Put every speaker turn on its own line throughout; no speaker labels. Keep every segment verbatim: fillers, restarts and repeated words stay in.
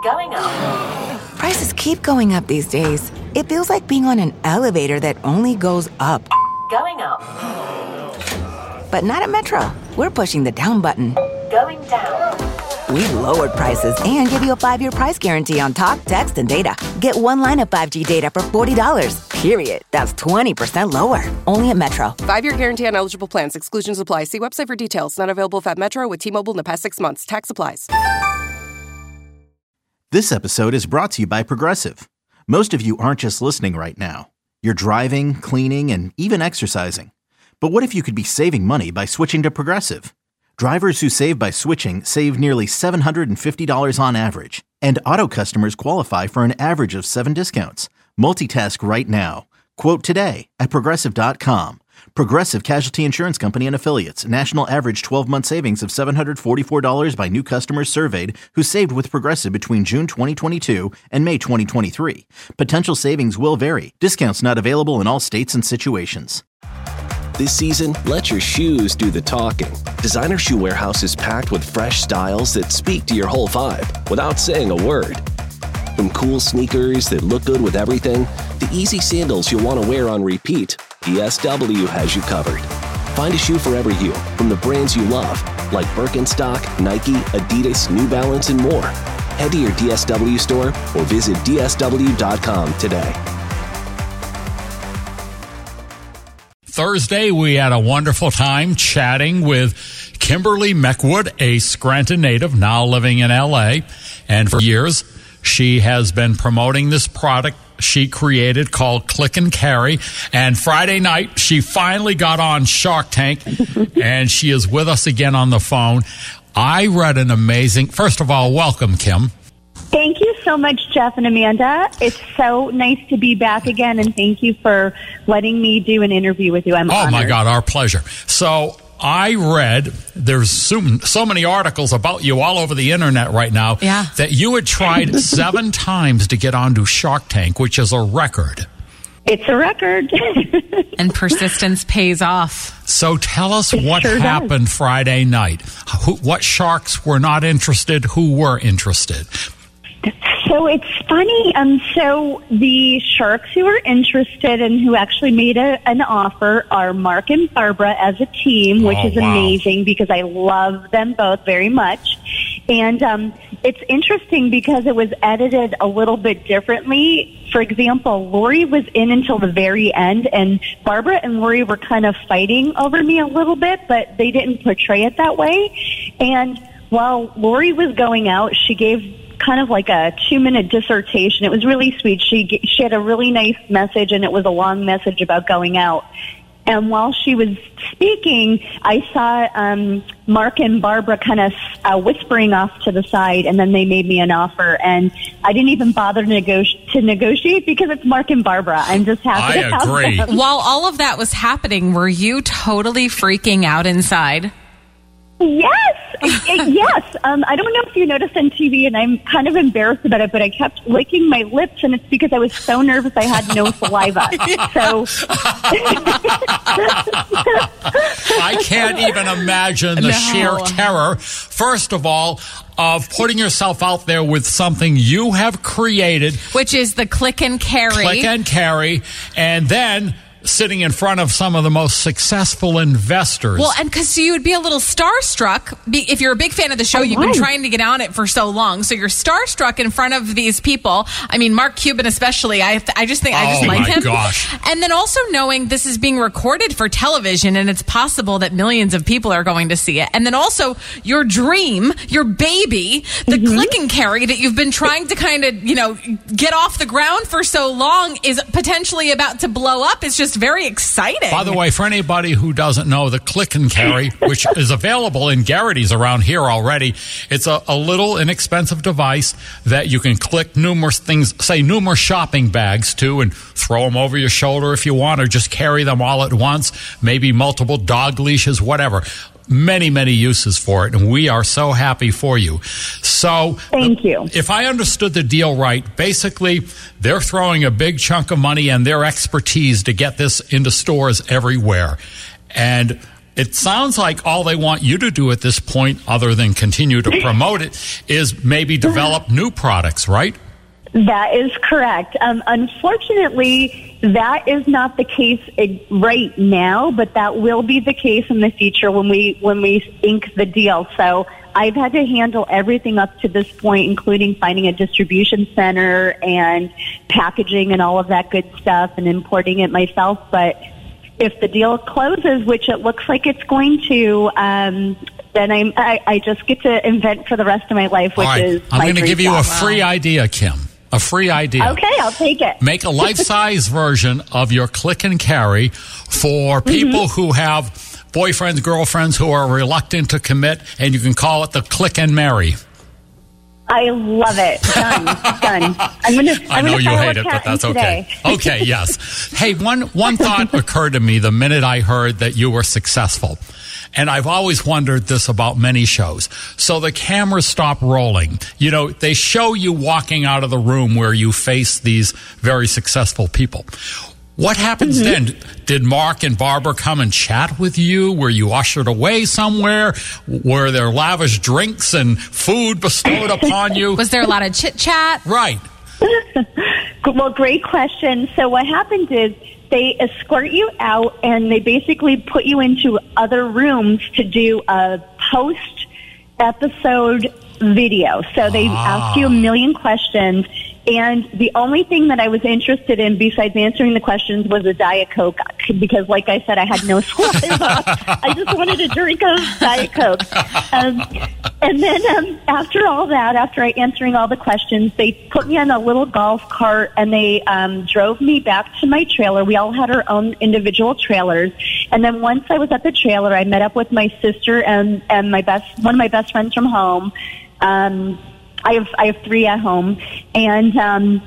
Going up.
Prices keep going up these days. It feels like being on an elevator that only goes up.
Going up.
But not at Metro. We're pushing the down button.
Going down.
We've lowered prices and give you a five-year price guarantee on talk, text, and data. Get one line of five G data for forty dollars. Period. That's twenty percent lower. Only at Metro.
Five-year guarantee on eligible plans. Exclusions apply. See website for details. Not available at Metro with T-Mobile in the past six months. Tax applies.
This episode is brought to you by Progressive. Most of you aren't just listening right now. You're driving, cleaning, and even exercising. But what if you could be saving money by switching to Progressive? Drivers who save by switching save nearly seven hundred fifty dollars on average. And auto customers qualify for an average of seven discounts. Multitask right now. Quote today at Progressive dot com. Progressive Casualty Insurance Company and Affiliates. National average twelve-month savings of seven hundred forty-four dollars by new customers surveyed who saved with Progressive between June twenty twenty-two and May twenty twenty-three. Potential savings will vary. Discounts not available in all states and situations.
This season, let your shoes do the talking. Designer Shoe Warehouse is packed with fresh styles that speak to your whole vibe without saying a word. From cool sneakers that look good with everything, to easy sandals you'll want to wear on repeat, D S W has you covered. Find a shoe for every you from the brands you love, like Birkenstock, Nike, Adidas, New Balance, and more. Head to your D S W store or visit D S W dot com today.
Thursday, we had a wonderful time chatting with Kimberly Meckwood, a Scranton native, now living in L A. And for years, she has been promoting this product she created called Click and Carry. And Friday night, she finally got on Shark Tank, and she is with us again on the phone. I read an amazing... First of all, welcome, Kim.
Thank you so much, Jeff and Amanda. It's so nice to be back again, and thank you for letting me do an interview with you. I'm
Oh,
honored.
my God, our pleasure. So I read, there's so, so many articles about you all over the internet right now,
yeah.
that you had tried seven times to get onto Shark Tank, which is a record.
It's a record.
And persistence pays off.
So tell us what
sure
happened does. Friday night. Who, what sharks were not interested? Who were interested?
So it's funny. Um, so the sharks who are interested and who actually made a, an offer are Mark and Barbara as a team, which
oh,
is
wow.
amazing because I love them both very much. And um, it's interesting because it was edited a little bit differently. For example, Lori was in until the very end, and Barbara and Lori were kind of fighting over me a little bit, but they didn't portray it that way. And while Lori was going out, she gave kind of like a two-minute dissertation. It was really sweet. She she had a really nice message, and it was a long message about going out. And while she was speaking, I saw um, Mark and Barbara kind of uh, whispering off to the side, and then they made me an offer. And I didn't even bother to, negoti- to negotiate because it's Mark and Barbara. I'm just happy
I
to have
agree.
them.
While all of that was happening, were you totally freaking out inside?
Yes, it, yes. Um, I don't know if you noticed on T V, and I'm kind of embarrassed about it, but I kept licking my lips, and it's because I was so nervous I had no saliva. So
I can't even imagine the
No.
sheer terror, first of all, of putting yourself out there with something you have created.
Which is the Click and Carry.
Click and Carry, and then sitting in front of some of the most successful investors.
Well, and because you would be a little starstruck be, if you're a big fan of the show.
Oh,
You've been
right.
trying to get on it for so long, so you're starstruck in front of these people. I mean, Mark Cuban especially. I I just think I just
Oh,
like
my
him.
gosh.
And then also knowing this is being recorded for television, and it's possible that millions of people are going to see it. And then also your dream, your baby, the
Mm-hmm.
Click and Carry that you've been trying to kind of you know get off the ground for so long is potentially about to blow up. It's just very exciting.
By the way, for anybody who doesn't know, the Click and Carry, which is available in Garrity's around here already, it's a, a little inexpensive device that you can click numerous things, say numerous shopping bags to, and throw them over your shoulder if you want, or just carry them all at once, maybe multiple dog leashes, whatever. Many, many uses for it, and we are so happy for you. So,
Thank you.
If I understood the deal right, basically they're throwing a big chunk of money and their expertise to get this into stores everywhere. And it sounds like all they want you to do at this point, other than continue to promote it, is maybe develop new products, right?
That is correct. Um, unfortunately, that is not the case right now, but that will be the case in the future when we when we ink the deal. So I've had to handle everything up to this point, including finding a distribution center and packaging and all of that good stuff and importing it myself. But if the deal closes, which it looks like it's going to, um, then I'm, I, I just get to invent for the rest of my life, which
all right.
is
I'm
my
going to
dream
give you
job.
a free idea, Kim. A free idea.
Okay, I'll take it.
Make a life-size version of your Click and Carry for people mm-hmm. who have boyfriends, girlfriends who are reluctant to commit, and you can call it the Click and Marry.
I love it. Done. Done. I'm gonna, I'm
I know
gonna
you
file
hate
a
it, but
patent
that's okay.
today.
Okay, yes. Hey, one one thought occurred to me the minute I heard that you were successful. And I've always wondered this about many shows. So the cameras stop rolling. You know, they show you walking out of the room where you face these very successful people. What happens mm-hmm. then? Did Mark and Barbara come and chat with you? Were you ushered away somewhere? Were there lavish drinks and food bestowed upon you?
Was there a lot of chit-chat?
Right.
Well, great question. So what happened is they escort you out and they basically put you into other rooms to do a post-episode video. So they
ah.
ask you a million questions. And the only thing that I was interested in besides answering the questions was a Diet Coke because, like I said, I had no saliva. I just wanted to drink a Diet Coke. Um, and then um, after all that, after I answering all the questions, they put me on a little golf cart and they um, drove me back to my trailer. We all had our own individual trailers. And then once I was at the trailer, I met up with my sister and, and my best one of my best friends from home. Um I have I have three at home, and um,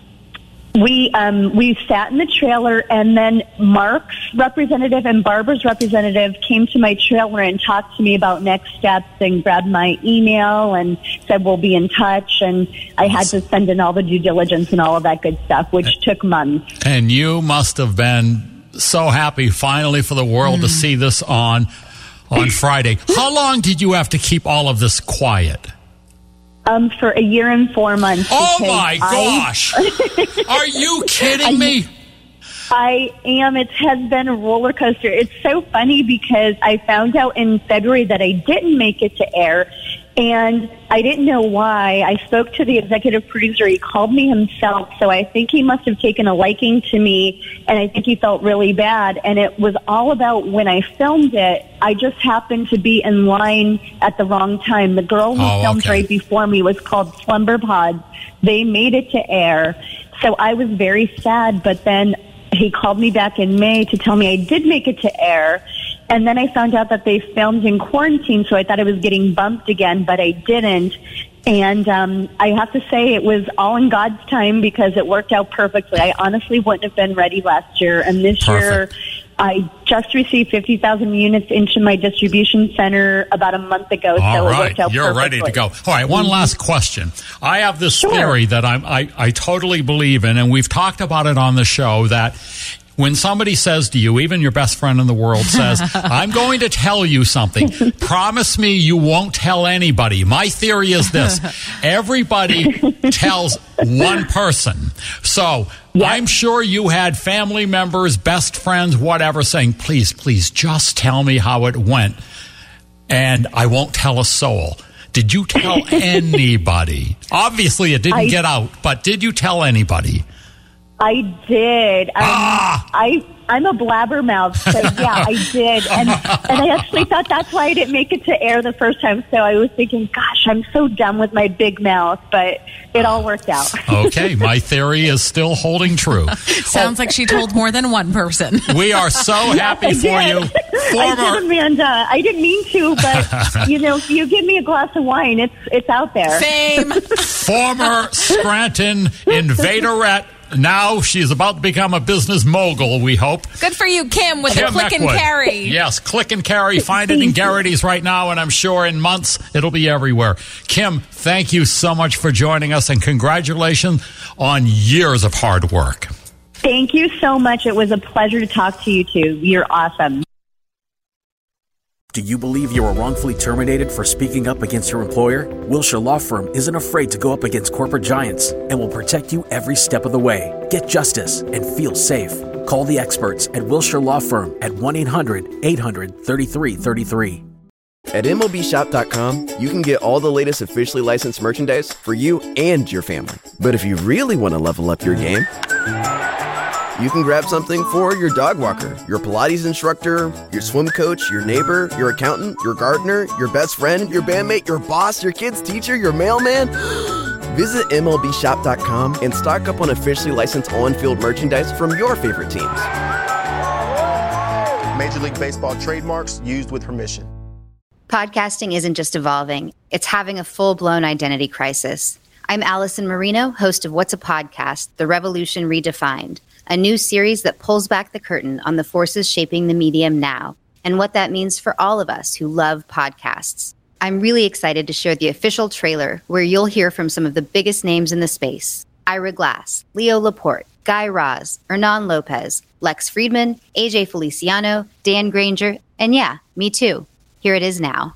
we um, we sat in the trailer, and then Mark's representative and Barbara's representative came to my trailer and talked to me about next steps and grabbed my email and said we'll be in touch, and I had to send in all the due diligence and all of that good stuff, which took months.
And you must have been so happy finally for the world mm. to see this on on Friday. How long did you have to keep all of this quiet?
Um, for a year and four months.
Oh my
I,
gosh! Are you kidding
I,
me?
I am. It has been a roller coaster. It's so funny because I found out in February that I didn't make it to air, and I didn't know why. I spoke to the executive producer. He called me himself, so I think he must have taken a liking to me, and I think he felt really bad. And it was all about when I filmed it, I just happened to be in line at the wrong time. The girl who
oh,
filmed
okay.
right before me was called Slumber Pods. They made it to air, so I was very sad, but then he called me back in May to tell me I did make it to air. And then I found out that they filmed in quarantine, so I thought I was getting bumped again, but I didn't. And um, I have to say it was all in God's time because it worked out perfectly. I honestly wouldn't have been ready last year. And this
Perfect.
year, I just received fifty thousand units into my distribution center about a month ago.
All
so
right.
it worked out
You're
perfectly.
ready to go. All right, one last question. I have this
Sure.
theory that I'm, I, I totally believe in, and we've talked about it on the show, that when somebody says to you, even your best friend in the world says, I'm going to tell you something. Promise me you won't tell anybody. My theory is this. Everybody tells one person. So
Yep.
I'm sure you had family members, best friends, whatever, saying, please, please, just tell me how it went. And I won't tell a soul. Did you tell anybody? Obviously, it didn't
I-
get out, but did you tell anybody?
I did. Um,
Ah!
I I'm a blabbermouth, so yeah, I did, and and I actually thought that's why I didn't make it to air the first time. So I was thinking, gosh, I'm so done with my big mouth, but it all worked out.
Okay, my theory is still holding true.
Sounds like she told more than one person.
We are so happy
I
for
did.
you.
I
Former
did, Amanda. I didn't mean to, but you know, if you give me a glass of wine, it's it's out there.
Same.
former Scranton invaderette. Now she's about to become a business mogul, we hope.
Good for you, Kim, with
Kim
the click and
Eckwood.
carry.
Yes, click and carry. Find it in Garrity's right now, and I'm sure in months it'll be everywhere. Kim, thank you so much for joining us, and congratulations on years of hard work.
Thank you so much. It was a pleasure to talk to you two. You're awesome.
Do you believe you were wrongfully terminated for speaking up against your employer? Wilshire Law Firm isn't afraid to go up against corporate giants and will protect you every step of the way. Get justice and feel safe. Call the experts at Wilshire Law Firm at one eight hundred eight hundred thirty-three thirty-three.
At M L B Shop dot com, you can get all the latest officially licensed merchandise for you and your family. But if you really want to level up your game, you can grab something for your dog walker, your Pilates instructor, your swim coach, your neighbor, your accountant, your gardener, your best friend, your bandmate, your boss, your kid's teacher, your mailman. Visit M L B Shop dot com and stock up on officially licensed on-field merchandise from your favorite teams.
Major League Baseball trademarks used with permission.
Podcasting isn't just evolving, it's having a full-blown identity crisis. I'm Allison Marino, host of What's a Podcast? The Revolution Redefined, a new series that pulls back the curtain on the forces shaping the medium now and what that means for all of us who love podcasts. I'm really excited to share the official trailer where you'll hear from some of the biggest names in the space. Ira Glass, Leo Laporte, Guy Raz, Hernan Lopez, Lex Friedman, A J Feliciano, Dan Granger, and yeah, me too. Here it is now.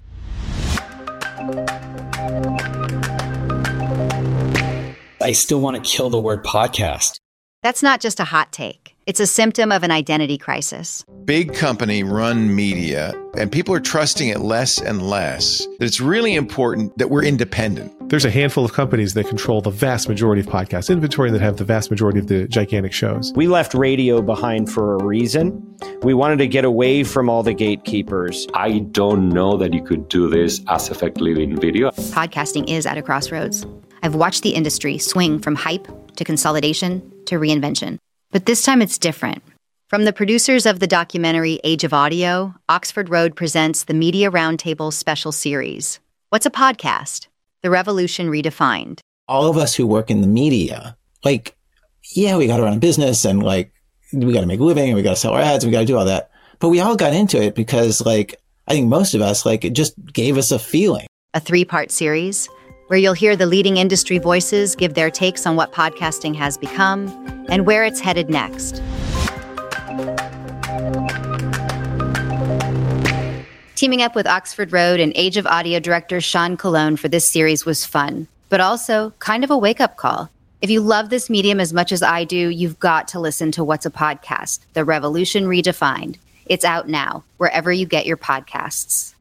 I still want to kill the word podcast.
That's not just a hot take. It's a symptom of an identity crisis.
Big company run media, and people are trusting it less and less. That it's really important that we're independent.
There's a handful of companies that control the vast majority of podcast inventory that have the vast majority of the gigantic shows.
We left radio behind for a reason. We wanted to get away from all the gatekeepers.
I don't know that you could do this as effectively in video.
Podcasting is at a crossroads. I've watched the industry swing from hype to consolidation to reinvention. But this time it's different. From the producers of the documentary Age of Audio, Oxford Road presents the Media Roundtable special series. What's a podcast? The Revolution Redefined.
All of us who work in the media, like, yeah, we got to run a business and like, we got to make a living and we got to sell our ads and we got to do all that. But we all got into it because like, I think most of us, like, it just gave us a feeling.
A three-part series where you'll hear the leading industry voices give their takes on what podcasting has become and where it's headed next. Teaming up with Oxford Road and Age of Audio director Sean Colon for this series was fun, but also kind of a wake-up call. If you love this medium as much as I do, you've got to listen to What's a Podcast? The Revolution Redefined. It's out now, wherever you get your podcasts.